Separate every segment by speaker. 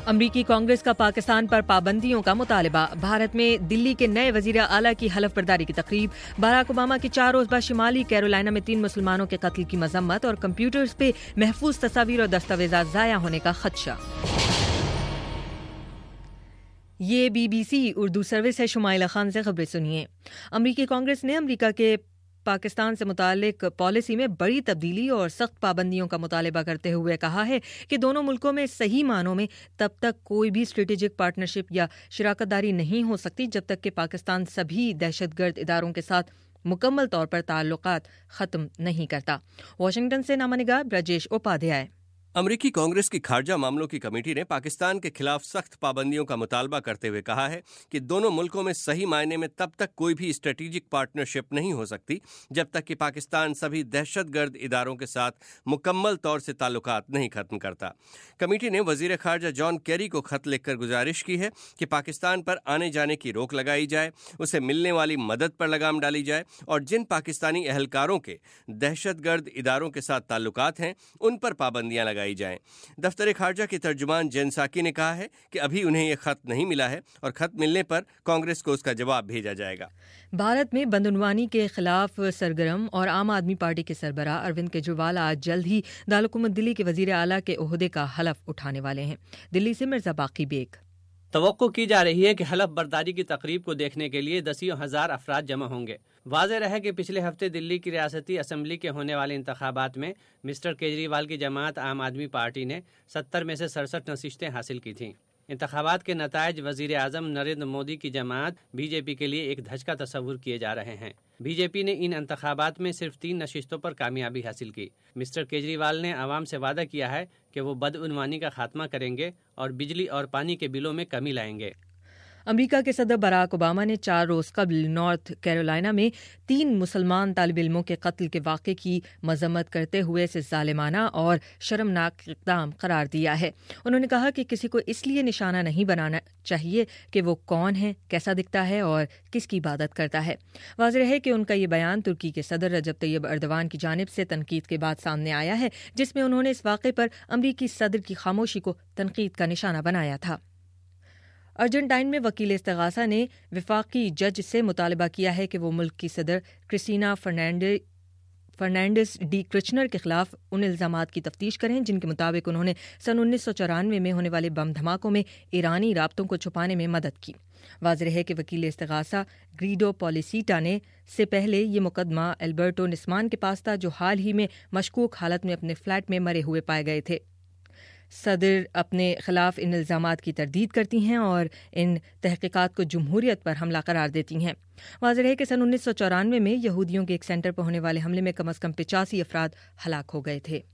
Speaker 1: امریکی کانگریس کا پاکستان پر پابندیوں کا مطالبہ۔ بھارت میں دلی کے نئے وزیر اعلیٰ کی حلف برداری کی تقریب۔ باراک اوباما کی 4 روزہ شمالی کیرولائنا میں 3 مسلمانوں کے قتل کی مذمت اور کمپیوٹرز پہ محفوظ تصاویر اور دستاویزات ضائع ہونے کا خدشہ۔ یہ BBC اردو سروس ہے۔ شمائلہ خان سے خبریں سنیے۔ امریکی کانگریس نے امریکہ کے پاکستان سے متعلق پالیسی میں بڑی تبدیلی اور سخت پابندیوں کا مطالبہ کرتے ہوئے کہا ہے کہ دونوں ملکوں میں صحیح معنوں میں تب تک کوئی بھی اسٹریٹجک پارٹنرشپ یا شراکت داری نہیں ہو سکتی جب تک کہ پاکستان سبھی دہشت گرد اداروں کے ساتھ مکمل طور پر تعلقات ختم نہیں کرتا۔ واشنگٹن سے نامہ نگار برجیش اپادھیائے۔
Speaker 2: امریکی کانگریس کی خارجہ معاملوں کی کمیٹی نے پاکستان کے خلاف سخت پابندیوں کا مطالبہ کرتے ہوئے کہا ہے کہ دونوں ملکوں میں صحیح معنی میں تب تک کوئی بھی اسٹریٹجک پارٹنرشپ نہیں ہو سکتی جب تک کہ پاکستان سبھی دہشت گرد اداروں کے ساتھ مکمل طور سے تعلقات نہیں ختم کرتا۔ کمیٹی نے وزیر خارجہ جان کیری کو خط لکھ کر گزارش کی ہے کہ پاکستان پر آنے جانے کی روک لگائی جائے، اسے ملنے والی مدد پر لگام ڈالی جائے اور جن پاکستانی اہلکاروں کے دہشت گرد اداروں کے ساتھ تعلقات ہیں ان پر پابندیاں لگائی جائیں۔ دفتر خارجہ کے ترجمان جین ساکی نے کہا ہے کہ ابھی انہیں یہ خط نہیں ملا ہے اور خط ملنے پر کانگریس کو اس کا جواب بھیجا جائے گا۔
Speaker 1: بھارت میں بدعنوانی کے خلاف سرگرم اور عام آدمی پارٹی کے سربراہ اروند کیجریوال آج جلد ہی دارالحکومت دلی کے وزیر اعلیٰ کے عہدے کا حلف اٹھانے والے ہیں۔ دلی سے مرزا باقی بیگ۔
Speaker 3: توقع کی جا رہی ہے کہ حلف برداری کی تقریب کو دیکھنے کے لیے دسیوں ہزار افراد جمع ہوں گے۔ واضح رہے کہ پچھلے ہفتے دلی کی ریاستی اسمبلی کے ہونے والے انتخابات میں مسٹر کیجریوال کی جماعت عام آدمی پارٹی نے 70 میں سے 67 نشستیں حاصل کی تھیں۔ انتخابات کے نتائج وزیر اعظم نریندر مودی کی جماعت BJP کے لیے ایک دھچکا تصور کیے جا رہے ہیں۔ BJP نے ان انتخابات میں صرف 3 نشستوں پر کامیابی حاصل کی۔ مسٹر کیجریوال نے عوام سے وعدہ کیا ہے کہ وہ بدعنوانی کا خاتمہ کریں گے اور بجلی اور پانی کے بلوں میں کمی لائیں گے۔
Speaker 1: امریکہ کے صدر باراک اوباما نے 4 روز قبل نارتھ کیرولائنا میں 3 مسلمان طالب علموں کے قتل کے واقعے کی مذمت کرتے ہوئے اسے ظالمانہ اور شرمناک اقدام قرار دیا ہے۔ انہوں نے کہا کہ کسی کو اس لیے نشانہ نہیں بنانا چاہیے کہ وہ کون ہے، کیسا دکھتا ہے اور کس کی عبادت کرتا ہے۔ واضح ہے کہ ان کا یہ بیان ترکی کے صدر رجب طیب ایردوان کی جانب سے تنقید کے بعد سامنے آیا ہے، جس میں انہوں نے اس واقعے پر امریکی صدر کی خاموشی کو تنقید کا نشانہ بنایا تھا۔ ارجنٹائن میں وکیل استغاثہ نے وفاقی جج سے مطالبہ کیا ہے کہ وہ ملک کی صدر کرسٹینا فرنانڈیز ڈی کرچنر کے خلاف ان الزامات کی تفتیش کریں جن کے مطابق انہوں نے سن 1994 میں ہونے والے بم دھماکوں میں ایرانی رابطوں کو چھپانے میں مدد کی۔ واضح ہے کہ وکیل استغاثہ گریڈو پولیسیٹا نے سے پہلے یہ مقدمہ البرٹو نسمان کے پاس تھا، جو حال ہی میں مشکوک حالت میں اپنے فلیٹ میں مرے ہوئے پائے گئے تھے۔ صدر اپنے خلاف ان الزامات کی تردید کرتی ہیں اور ان تحقیقات کو جمہوریت پر حملہ قرار دیتی ہیں۔ واضح ہے کہ سن 1994 میں یہودیوں کے ایک سینٹر پر ہونے والے حملے میں کم از کم 85 افراد ہلاک ہو گئے تھے۔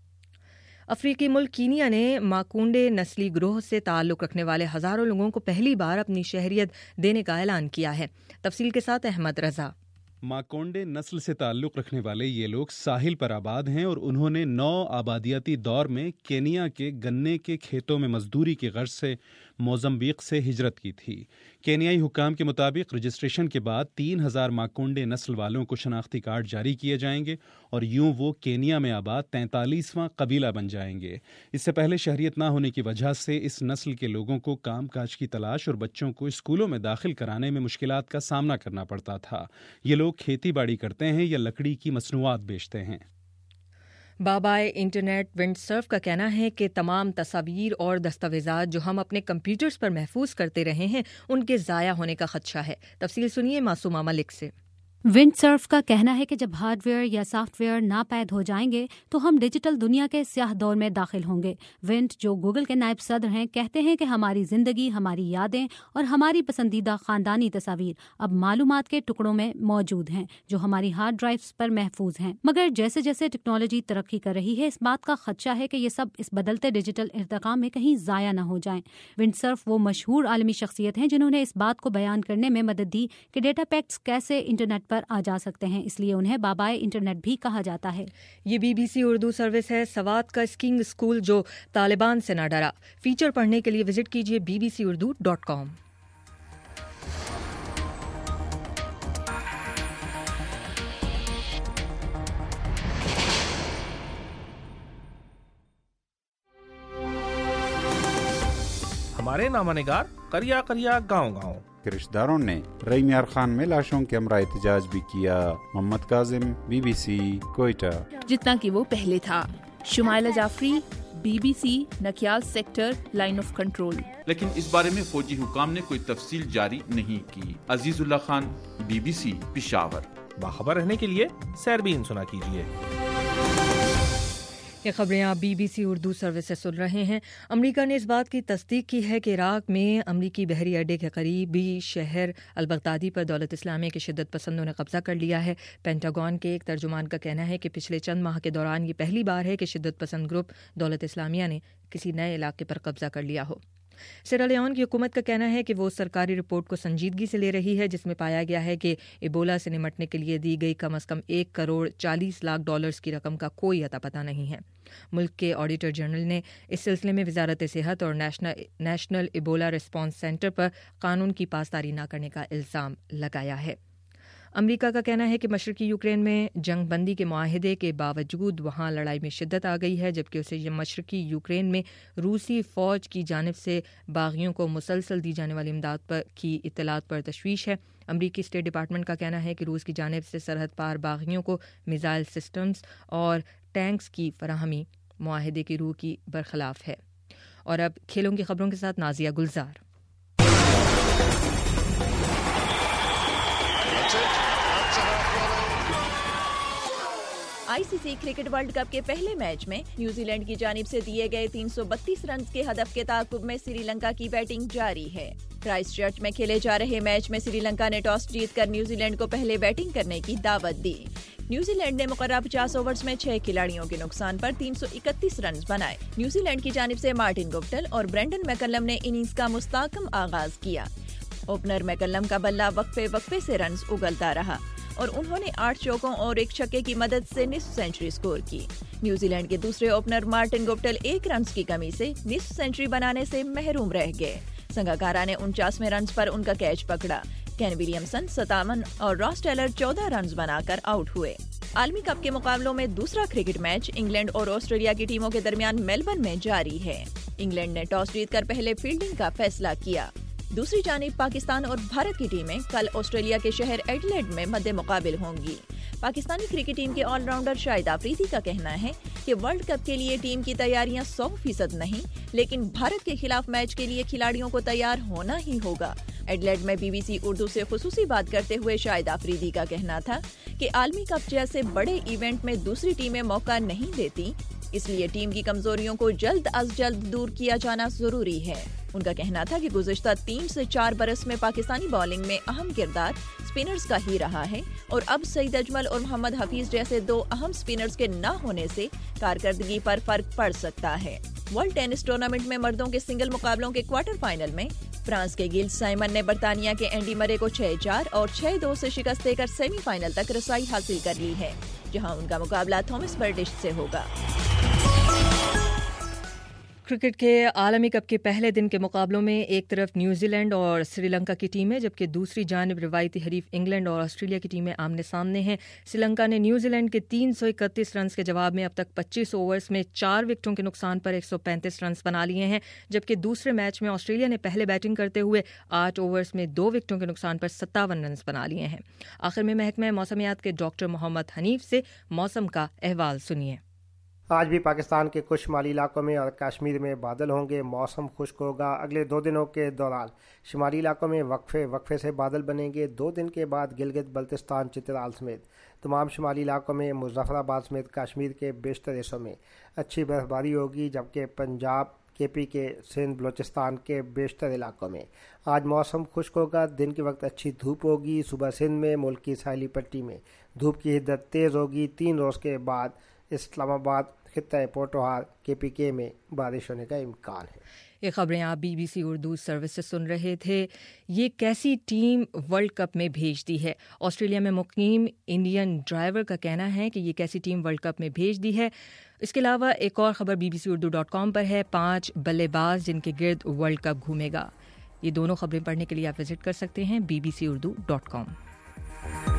Speaker 1: افریقی ملک کینیا نے ماکونڈے نسلی گروہ سے تعلق رکھنے والے ہزاروں لوگوں کو پہلی بار اپنی شہریت دینے کا اعلان کیا ہے۔ تفصیل کے ساتھ احمد رضا۔
Speaker 4: ماکونڈے نسل سے تعلق رکھنے والے یہ لوگ ساحل پر آباد ہیں اور انہوں نے 9 آبادیاتی دور میں کینیا کے گنے کے کھیتوں میں مزدوری کی غرض سے موزمبیق سے ہجرت کی تھی۔ کینیائی حکام کے مطابق رجسٹریشن کے بعد 3000 ماکونڈے نسل والوں کو شناختی کارڈ جاری کیے جائیں گے اور یوں وہ کینیا میں آباد 43واں قبیلہ بن جائیں گے۔ اس سے پہلے شہریت نہ ہونے کی وجہ سے اس نسل کے لوگوں کو کام کاج کی تلاش اور بچوں کو اسکولوں میں داخل کرانے میں مشکلات کا سامنا کرنا پڑتا تھا۔ یہ لوگ کھیتی باڑی کرتے ہیں یا لکڑی کی مصنوعات بیچتے ہیں۔
Speaker 1: بابائے انٹرنیٹ ونڈ سرف کا کہنا ہے کہ تمام تصاویر اور دستاویزات جو ہم اپنے کمپیوٹرز پر محفوظ کرتے رہے ہیں ان کے ضائع ہونے کا خدشہ ہے۔ تفصیل سنیے معصومہ ملک سے۔
Speaker 5: ونڈ سرف کا کہنا ہے کہ جب ہارڈ ویئر یا سافٹ ویئر ناپید ہو جائیں گے تو ہم ڈیجیٹل دنیا کے سیاہ دور میں داخل ہوں گے۔ ونڈ، جو گوگل کے نائب صدر ہیں، کہتے ہیں کہ ہماری زندگی، ہماری یادیں اور ہماری پسندیدہ خاندانی تصاویر اب معلومات کے ٹکڑوں میں موجود ہیں جو ہماری ہارڈ ڈرائیوز پر محفوظ ہیں۔ مگر جیسے جیسے ٹیکنالوجی ترقی کر رہی ہے، اس بات کا خدشہ ہے کہ یہ سب اس بدلتے ڈیجیٹل ارتقاء میں کہیں ضائع نہ ہو جائیں۔ ونڈ سرف وہ مشہور عالمی شخصیت ہیں جنہوں نے اس بات کو بیان کرنے میں مدد دی کہ ڈیٹا پیکٹس کیسے انٹرنیٹ پر آ جا سکتے ہیں، اس لیے انہیں بابائے انٹرنیٹ بھی کہا جاتا ہے۔
Speaker 1: یہ BBC اردو سروس ہے۔ سوات کا اسکینگ اسکول جو طالبان سے نہ ڈرا، فیچر پڑھنے کے لیے وزٹ کیجیے bbcurdu.com۔
Speaker 6: हमारे नामानिगार करिया करिया गाँव
Speaker 7: रिश्तेदारों ने रईम यार खान में लाशों के हमरा एहतजाज भी किया। मोहम्मद काजिम, BBC, कोयटा।
Speaker 8: जितना कि वो पहले था। Shumaila Jafri, BBC, Nakyal sector, line of control.
Speaker 9: लेकिन इस बारे में फौजी हुकाम ने कोई तफसील जारी नहीं की। अजीजुल्लाह खान, BBC, पेशावर।
Speaker 6: बाखबर रहने के लिए सैरबीन सुना कीजिए।
Speaker 1: ये खबरें आप BBC उर्दू सर्विस से सुन रहे हैं। अमेरिका ने इस बात की तस्दीक की है कि इराक में अमेरिकी बहरी अड्डे के करीबी शहर अल-बगदादी पर दौलत इस्लामी के शिद्दत पसंदों ने कब्जा कर लिया है। पेंटागन के एक तर्जुमान का कहना है कि पिछले चंद माह के दौरान ये पहली बार है कि शिद्दत पसंद ग्रुप दौलत इस्लामिया ने किसी नए इलाके पर कब्जा कर लिया हो। सिरालियोन की हुकूमत का कहना है कि वो सरकारी रिपोर्ट को संजीदगी से ले रही है, जिसमें पाया गया है कि इबोला से निमटने के लिए दी गई कम से कम $1 करोड़ 40 लाख की रकम का कोई अता पता नहीं है। मुल्क के ऑडिटर जनरल ने इस सिलसिले में वजारत सेहत और नेशनल इबोला रिस्पांस सेंटर पर कानून की पासदारी न करने का इल्ज़ाम लगाया है। अमेरिका का कहना है कि मशरकी यूक्रेन में जंग बंदी के मुआहदे के बावजूद वहां लड़ाई में शिद्दत आ गई है, जबकि उसे मशरकी यूक्रेन में रूसी फौज की जानिब से बागियों को मुसलसल दी जाने वाली इमदाद की इत्तलात पर तशवीश है। अमरीकी स्टेट डिपार्टमेंट का कहना है कि रूस की जानिब से सरहद पार बागियों को मिसाइल सिस्टम्स और टैंक्स की फराहमी मुआहदे की रूह की बरखिलाफ है। और अब खेलों की खबरों के साथ Nazia Gulzar.
Speaker 10: ICC cricket world cup के पहले मैच में न्यूजीलैंड की जानिब से दिए गए 332 रन के हदफ के ताक़ुब में श्रीलंका की बैटिंग जारी है। क्राइस्टचर्च में खेले जा रहे मैच में श्रीलंका ने टॉस जीतकर न्यूजीलैंड को पहले बैटिंग करने की दावत दी। न्यूजीलैंड ने मुकर्रर 50 ओवर्स में 6 खिलाड़ियों के नुकसान पर 331 रन बनाए। न्यूजीलैंड की जानिब से मार्टिन गुप्टिल और ब्रेंडन मैकलम ने इनिंग्स का मुस्तहकम आगाज किया। ओपनर मैकलम का बल्ला वक्फे से रन उगलता रहा और उन्होंने 8 चौकों और 1 छक्के की मदद से निस्फ सेंचुरी स्कोर की। न्यूजीलैंड के दूसरे ओपनर मार्टिन गुप्टिल 1 रन की कमी से निस्फ सेंचुरी बनाने से महरूम रह गए। संगाकारा ने 49वें रन पर उनका कैच पकड़ा। केन विलियमसन 57 और रॉस टेलर 14 रन बनाकर आउट हुए। आलमी कप के मुकाबलों में दूसरा क्रिकेट मैच इंग्लैंड और ऑस्ट्रेलिया की टीमों के दरमियान मेलबर्न में जारी है। इंग्लैंड ने टॉस जीतकर पहले फील्डिंग का फैसला किया। दूसरी जानिब पाकिस्तान और भारत की टीमें कल ऑस्ट्रेलिया के शहर एडिलेड में मद्दे मुकाबिल होंगी। पाकिस्तानी क्रिकेट टीम के ऑलराउंडर शाहिद आफरीदी का कहना है कि वर्ल्ड कप के लिए टीम की तैयारियां 100% नहीं, लेकिन भारत के खिलाफ मैच के लिए खिलाड़ियों को तैयार होना ही होगा। एडिलेड में BBC उर्दू से खुसूसी बात करते हुए शाहिद आफरीदी का कहना था कि आलमी कप जैसे बड़े इवेंट में दूसरी टीमें मौका नहीं देती, इसलिए टीम की कमजोरियों को जल्द अज जल्द दूर किया जाना जरूरी है। उनका कहना था कि गुज़िश्ता 3 से 4 बरस में पाकिस्तानी बॉलिंग में अहम किरदार स्पिनर्स का ही रहा है और अब सईद अजमल और मोहम्मद हफीज जैसे 2 अहम स्पिनर्स के न होने से कारकर्दगी पर फर्क पड़ सकता है। वर्ल्ड टेनिस टूर्नामेंट में मर्दों के सिंगल मुकाबलों के क्वार्टर फाइनल में फ्रांस के गिल साइमन ने बर्तानिया के एंडी मरे को 6-4 और 6-2 से शिकस्त देकर सेमीफाइनल तक रसाई हासिल कर ली है, जहां उनका मुकाबला थॉमस बर्डिश से होगा।
Speaker 1: क्रिकेट के आलमी कप के पहले दिन के मुकाबलों में एक तरफ न्यूजीलैंड और श्रीलंका की टीमें, जबकि दूसरी जानिब रिवायती हरीफ इंग्लैंड और ऑस्ट्रेलिया की टीमें आमने सामने हैं। श्रीलंका ने न्यूजीलैंड के 331 रन के जवाब में अब तक 25 ओवर्स में 4 विकेटों के नुकसान पर 135 रन बना लिए हैं, जबकि दूसरे मैच में ऑस्ट्रेलिया ने पहले बैटिंग करते हुए 8 ओवर्स में 2 विकेटों के नुकसान पर 57 रन बना लिए हैं। आखिर में महकमा मौसमियात के डॉक्टर मोहम्मद हनीफ से मौसम का अहवाल सुनिए।
Speaker 11: आज भी पाकिस्तान के कुछ शुमाली इलाकों में और कश्मीर में बादल होंगे। मौसम खुश्क होगा। अगले 2 दिनों के दौरान शुमाली इलाकों में वक्फे से बादल बनेंगे। 2 दिन के बाद गिलगित बल्तिस्तान चित्राल समेत तमाम शुमाली इलाकों में, मुजफ्फराबाद समेत कश्मीर के बेशतर हिस्सों में अच्छी बर्फबारी होगी, जबकि पंजाब, KP के सिंध, बलोचिस्तान के बेशतर इलाकों में आज मौसम खुश्क होगा। दिन के वक्त अच्छी धूप होगी। सुबह सिंध में मुल्क की साहिली पट्टी में धूप की हिद्दत तेज़ होगी। 3 रोज़ के बाद इस्लामाबाद, खित्ता पोटोहार, KPK में बारिश होने का इम्कान है।
Speaker 1: ये खबरें आप BBC उर्दू सर्विस से सुन रहे थे। ये कैसी टीम वर्ल्ड कप में भेज दी है? ऑस्ट्रेलिया में मुकीम इंडियन ड्राइवर का कहना है कि ये कैसी टीम वर्ल्ड कप में भेज दी है। इसके अलावा एक और खबर bbcurdu.com पर है, 5 बल्लेबाज जिनके गिर्द वर्ल्ड कप घूमेगा। ये दोनों खबरें पढ़ने के लिए आप विजिट कर सकते हैं bbcurdu.com।